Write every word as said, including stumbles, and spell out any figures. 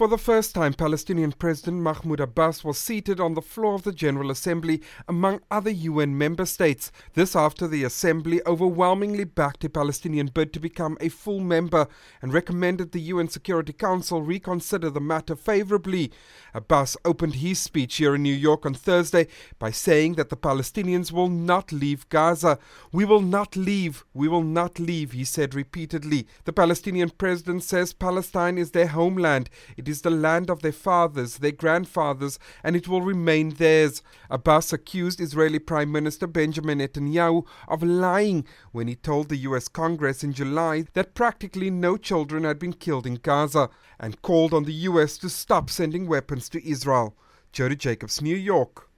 For the first time, Palestinian President Mahmoud Abbas was seated on the floor of the General Assembly among other U N member states. This after the Assembly overwhelmingly backed a Palestinian bid to become a full member and recommended the U N Security Council reconsider the matter favorably. Abbas opened his speech here in New York on Thursday by saying that the Palestinians will not leave Gaza. We will not leave, we will not leave, he said repeatedly. The Palestinian president says Palestine is their homeland. It is the land of their fathers, their grandfathers, and it will remain theirs. Abbas accused Israeli Prime Minister Benjamin Netanyahu of lying when he told the U S Congress in July that practically no children had been killed in Gaza, and called on the U S to stop sending weapons to Israel. Jody Jacobs, New York.